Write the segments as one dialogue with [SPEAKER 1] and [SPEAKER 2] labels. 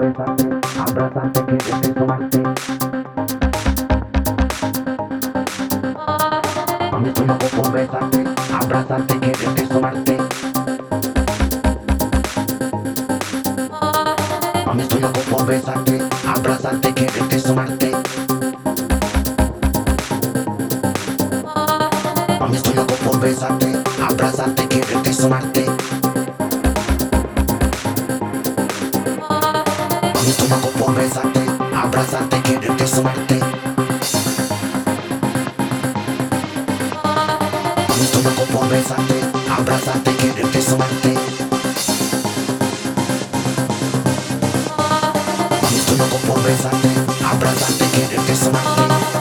[SPEAKER 1] besarte, abrazarte, quererte, tomarte. Mami, estoy loco por besarte, abrazarte, quererte, tomarte. Mami, estoy loco por besarte, abrazarte, quererte, tomarte. Mami, estoy loco por besarte, abrazarte, quererte, tomarte. Mami, estoy loco por besarte, abrazarte, quererte, tomarte. Mami, estoy loco por besarte, abrazarte, quererte, tomarte. Mami, estoy loco por besarte, abrazarte, quererte, tomarte.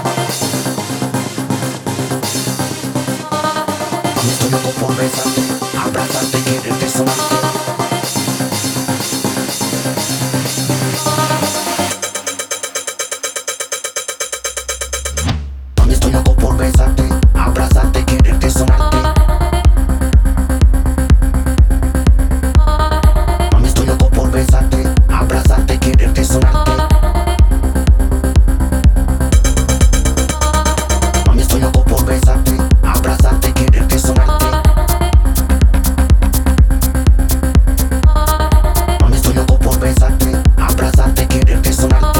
[SPEAKER 1] Mami, estoy loco por besarte, abrazarte, quererte, tomarte. Mami, estoy loco por besarte, abrazarte, quererte, tomarte. Mami, estoy loco por besarte, abrazarte, quererte, tomarte. Mami, estoy loco por besarte, abrazarte, quererte, tomarte. Mami, estoy loco por besarte, abrazarte, quererte, tomarte.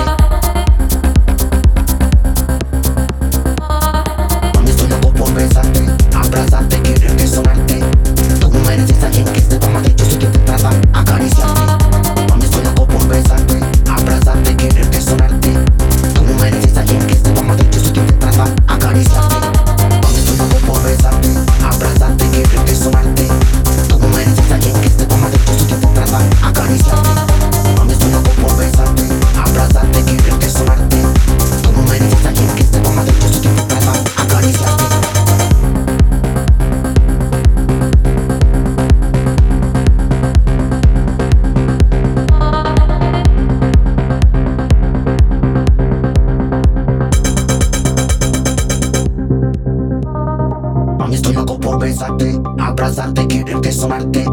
[SPEAKER 1] Mami, estoy loco por besarte, abrazarte, quererte, sonarte. Tú no mereces a alguien que esté tomando, yo soy quien te trata, acariciarte. Mami, estoy loco por besarte, abrazarte, quererte, sonarte. Tú no mereces a alguien que esté tomando, yo soy quien te trata, acariciarte. Mami, estoy loco por besarte, abrazarte, quererte, sonarte. Tú no mereces a alguien que esté tomando, yo soy quien te trata, acariciarte. Mami, estoy loco por besarte, abrazarte, quererte, sonarte. Tú no mereces a alguien que esté tomando, yo soy quien te trata, acariciarte. Mami, estoy loco por besarte, abrazarte, quererte, sonarte.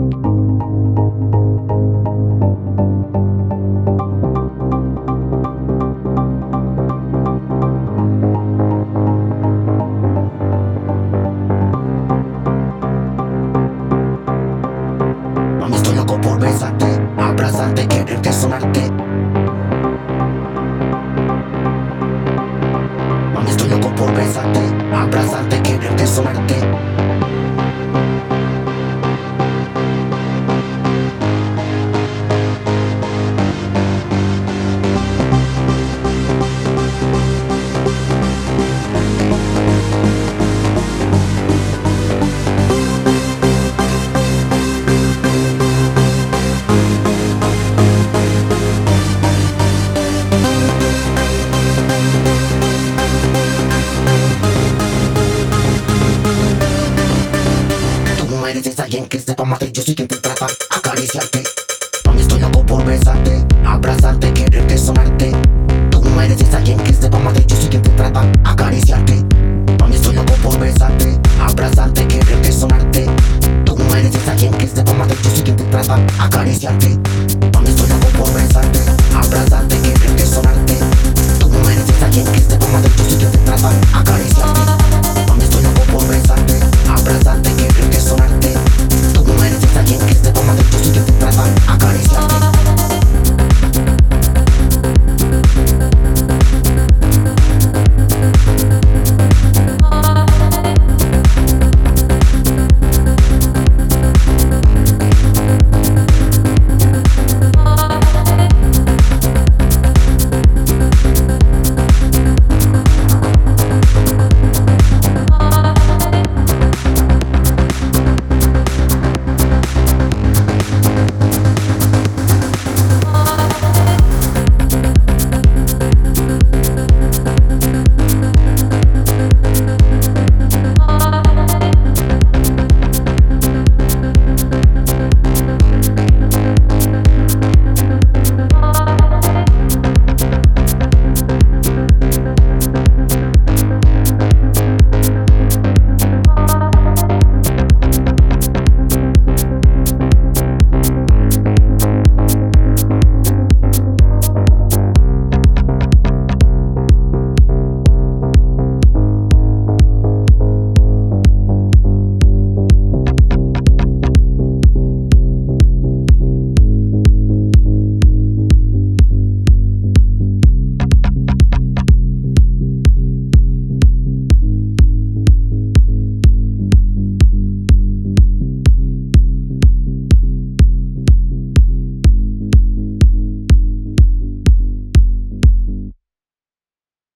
[SPEAKER 1] Mami, estoy loco por besarte, abrazarte, quererte, sonarte. Mami, estoy loco por besarte, abrazarte, quererte, sonarte. Tú no mereces a alguien que sepa amarte, yo soy quien te trata, acariciarte. Mami, estoy loco por besarte, abrazarte, quererte, sonarte. Tú no mereces a alguien que sepa amarte, yo soy quien te trata, acariciarte. Mami, estoy loco por besarte, abrazarte, quererte, sonarte. Tú no mereces a alguien que sepa amarte, yo soy quien te trata, acariciarte.